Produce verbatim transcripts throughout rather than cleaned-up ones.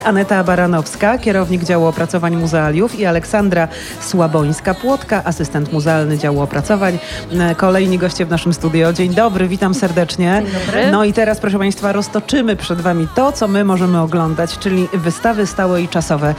Aneta Baranowska, kierownik działu opracowań muzealiów, i Aleksandra Słabońska-Płotka, asystent muzealny działu opracowań. Kolejni goście w naszym studio. Dzień dobry, witam serdecznie. Dzień dobry. No i teraz, proszę Państwa, roztoczymy przed Wami to, co my możemy oglądać, czyli wystawy stałe i czasowe.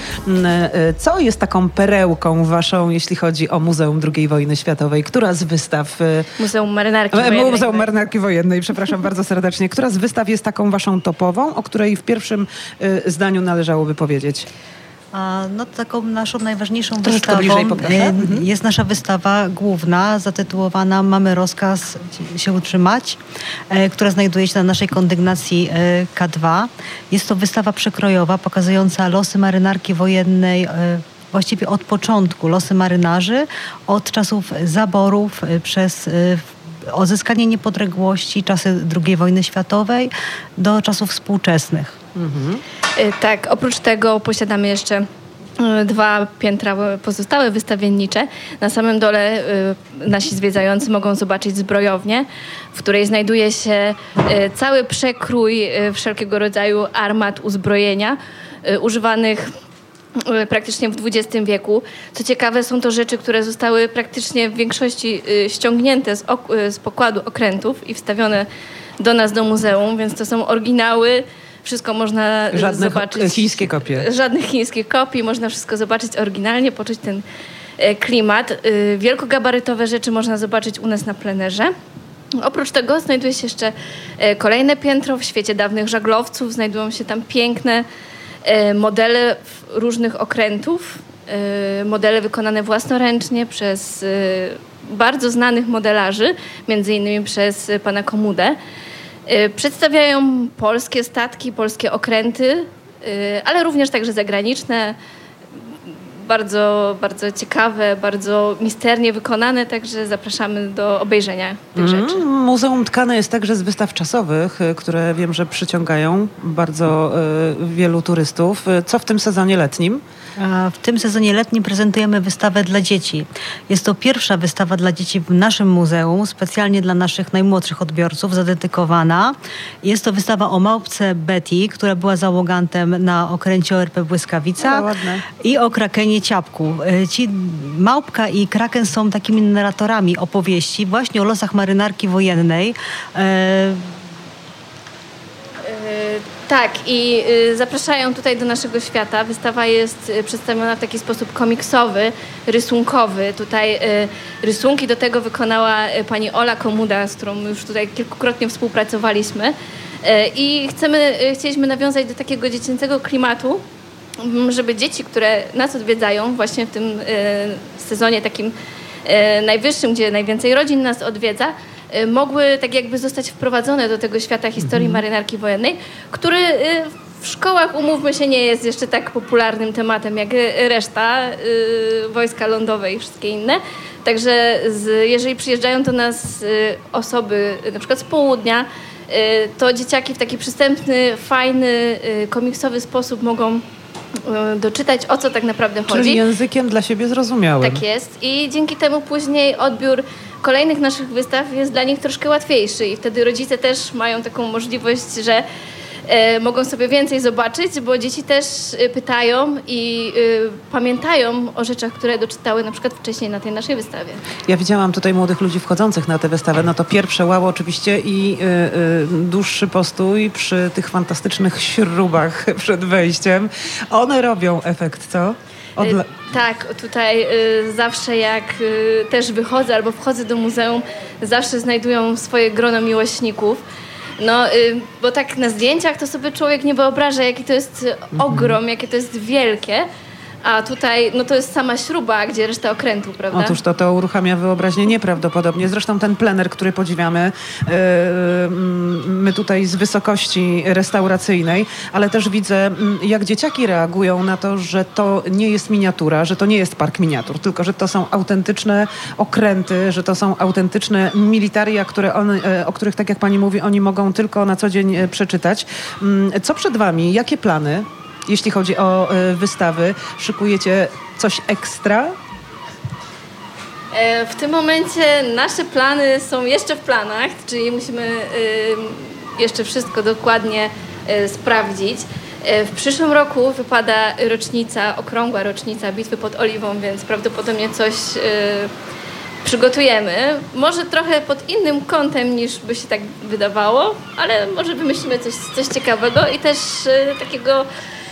Co jest taką perełką Waszą, jeśli chodzi o Muzeum drugiej Wojny Światowej? Która z wystaw... Muzeum Marynarki Wojennej. Muzeum Marynarki Wojennej, przepraszam bardzo serdecznie. Która z wystaw jest taką Waszą topową, o której w pierwszym zdaniu należałoby powiedzieć? A, no taką naszą najważniejszą Troszkę wystawą bliżej, poproszę. e, Mhm. jest nasza wystawa główna, zatytułowana Mamy rozkaz się utrzymać, e, która znajduje się na naszej kondygnacji e, K dwa. Jest to wystawa przekrojowa pokazująca losy marynarki wojennej, e, właściwie od początku, losy marynarzy, od czasów zaborów e, przez e, odzyskanie niepodległości, czasy drugiej wojny światowej do czasów współczesnych. Mhm. Tak, oprócz tego posiadamy jeszcze dwa piętra pozostałe wystawiennicze. Na samym dole nasi zwiedzający mogą zobaczyć zbrojownię, w której znajduje się cały przekrój wszelkiego rodzaju armat, uzbrojenia używanych praktycznie w dwudziestym wieku. Co ciekawe, są to rzeczy, które zostały praktycznie w większości ściągnięte z, ok- z pokładu okrętów i wstawione do nas do muzeum, więc to są oryginały. Wszystko można Żadne zobaczyć. chińskie kopie. Żadnych chińskich kopii. Można wszystko zobaczyć oryginalnie, poczuć ten klimat. Wielkogabarytowe rzeczy można zobaczyć u nas na plenerze. Oprócz tego znajduje się jeszcze kolejne piętro. W świecie dawnych żaglowców znajdują się tam piękne modele różnych okrętów. Modele wykonane własnoręcznie przez bardzo znanych modelarzy, między innymi przez pana Komudę. Przedstawiają polskie statki, polskie okręty, ale również także zagraniczne, bardzo, bardzo ciekawe, bardzo misternie wykonane, także zapraszamy do obejrzenia tych Mm, rzeczy. Muzeum tkane jest także z wystaw czasowych, które wiem, że przyciągają bardzo y, wielu turystów. Co w tym sezonie letnim? A w tym sezonie letnim prezentujemy wystawę dla dzieci. Jest to pierwsza wystawa dla dzieci w naszym muzeum, specjalnie dla naszych najmłodszych odbiorców, zadedykowana. Jest to wystawa o małpce Betty, która była załogantem na okręcie O R P Błyskawica, O, ładne. i o krakenie Ciapku. Ci małpka i kraken są takimi narratorami opowieści właśnie o losach marynarki wojennej. E, Tak, i y, zapraszają tutaj do naszego świata. Wystawa jest y, przedstawiona w taki sposób komiksowy, rysunkowy. Tutaj y, rysunki do tego wykonała y, pani Ola Komuda, z którą już tutaj kilkukrotnie współpracowaliśmy. Y, I chcemy, y, chcieliśmy nawiązać do takiego dziecięcego klimatu, m, żeby dzieci, które nas odwiedzają właśnie w tym y, sezonie takim y, najwyższym, gdzie najwięcej rodzin nas odwiedza, mogły tak jakby zostać wprowadzone do tego świata historii Mhm. marynarki wojennej, który w szkołach, umówmy się, nie jest jeszcze tak popularnym tematem jak reszta, wojska lądowe i wszystkie inne. Także z, jeżeli przyjeżdżają do nas osoby na przykład z południa, to dzieciaki w taki przystępny, fajny, komiksowy sposób mogą doczytać, o co tak naprawdę chodzi. Czyli językiem dla siebie zrozumiałym. Tak jest. I dzięki temu później odbiór kolejnych naszych wystaw jest dla nich troszkę łatwiejszy i wtedy rodzice też mają taką możliwość, że e, mogą sobie więcej zobaczyć, bo dzieci też e, pytają i e, pamiętają o rzeczach, które doczytały na przykład wcześniej na tej naszej wystawie. Ja widziałam tutaj młodych ludzi wchodzących na tę wystawę. No to pierwsze wow oczywiście i y, y, dłuższy postój przy tych fantastycznych śrubach przed wejściem. One robią efekt, co? Odla- Y, Tak, tutaj y, zawsze jak y, też wychodzę albo wchodzę do muzeum, zawsze znajdują swoje grono miłośników. No, y, bo tak na zdjęciach to sobie człowiek nie wyobraża, jaki to jest ogrom, jakie to jest wielkie. A tutaj, no to jest sama śruba, gdzie reszta okrętu, prawda? Otóż to, to uruchamia wyobraźnię nieprawdopodobnie. Zresztą ten plener, który podziwiamy, yy, my tutaj z wysokości restauracyjnej, ale też widzę, jak dzieciaki reagują na to, że to nie jest miniatura, że to nie jest park miniatur, tylko że to są autentyczne okręty, że to są autentyczne militaria, które on, o których, tak jak pani mówi, oni mogą tylko na co dzień przeczytać. Co przed wami? Jakie plany? Jeśli chodzi o y, wystawy, szykujecie coś ekstra? E, w tym momencie nasze plany są jeszcze w planach, czyli musimy y, jeszcze wszystko dokładnie y, sprawdzić. W przyszłym roku wypada rocznica, okrągła rocznica Bitwy pod Oliwą, więc prawdopodobnie coś y, przygotujemy. Może trochę pod innym kątem niż by się tak wydawało, ale może wymyślimy coś, coś ciekawego i też y, takiego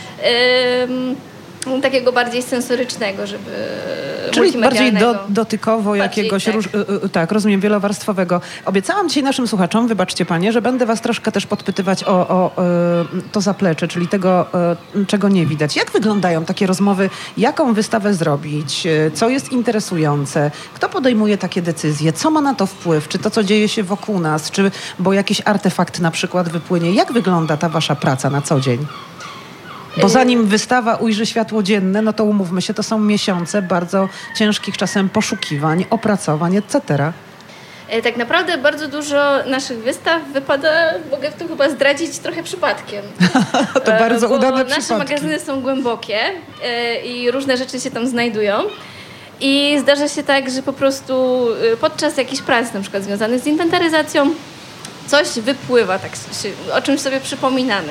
y, takiego bardziej sensorycznego, żeby Czyli bardziej do, dotykowo bardziej, jakiegoś, tak. Róż, y, y, tak, rozumiem, wielowarstwowego. Obiecałam dzisiaj naszym słuchaczom, wybaczcie panie, że będę was troszkę też podpytywać o, o y, to zaplecze, czyli tego, y, czego nie widać. Jak wyglądają takie rozmowy, jaką wystawę zrobić, y, co jest interesujące, kto podejmuje takie decyzje, co ma na to wpływ, czy to, co dzieje się wokół nas, czy bo jakiś artefakt na przykład wypłynie. Jak wygląda ta wasza praca na co dzień? Bo zanim wystawa ujrzy światło dzienne, no to umówmy się, to są miesiące bardzo ciężkich czasem poszukiwań, opracowań, et cetera. Tak naprawdę bardzo dużo naszych wystaw wypada, mogę to chyba zdradzić trochę przypadkiem. To bardzo Bo udane nasze przypadki. magazyny są głębokie i różne rzeczy się tam znajdują. I zdarza się tak, że po prostu podczas jakichś prac, na przykład związanych z inwentaryzacją, coś wypływa, tak się, o czymś sobie przypominamy.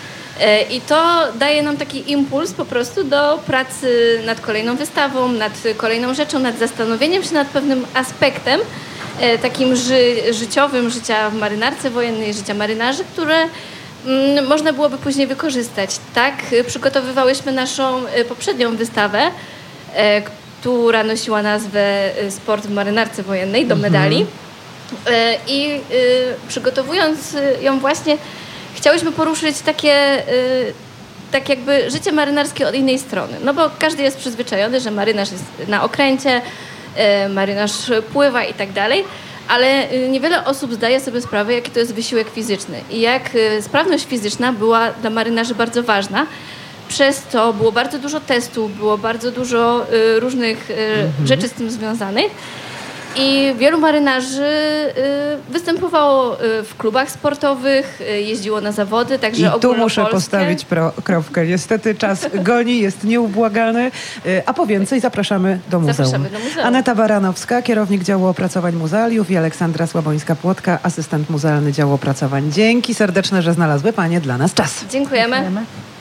I to daje nam taki impuls po prostu do pracy nad kolejną wystawą, nad kolejną rzeczą, nad zastanowieniem się nad pewnym aspektem takim ży, życiowym życia w marynarce wojennej, życia marynarzy, które mm, można byłoby później wykorzystać. Tak przygotowywałyśmy naszą poprzednią wystawę, e, która nosiła nazwę Sport w marynarce wojennej, do medali. E, I e, przygotowując ją właśnie chciałyśmy poruszyć takie, y, tak jakby życie marynarskie od innej strony. No bo każdy jest przyzwyczajony, że marynarz jest na okręcie, y, marynarz pływa i tak dalej, ale y, niewiele osób zdaje sobie sprawę, jaki to jest wysiłek fizyczny i jak y, sprawność fizyczna była dla marynarzy bardzo ważna. Przez to było bardzo dużo testów, było bardzo dużo y, różnych y, mhm. rzeczy z tym związanych. I wielu marynarzy y, występowało y, w klubach sportowych, y, jeździło na zawody, także I tu muszę postawić pro, kropkę. Niestety czas goni, jest nieubłagany, y, a po więcej zapraszamy do muzeum. Zapraszamy do muzeum. Aneta Baranowska, kierownik działu opracowań muzealiów i Aleksandra Słabońska-Płotka, asystent muzealny działu opracowań. Dzięki serdeczne, że znalazły panie dla nas czas. Dziękujemy. Dziękujemy.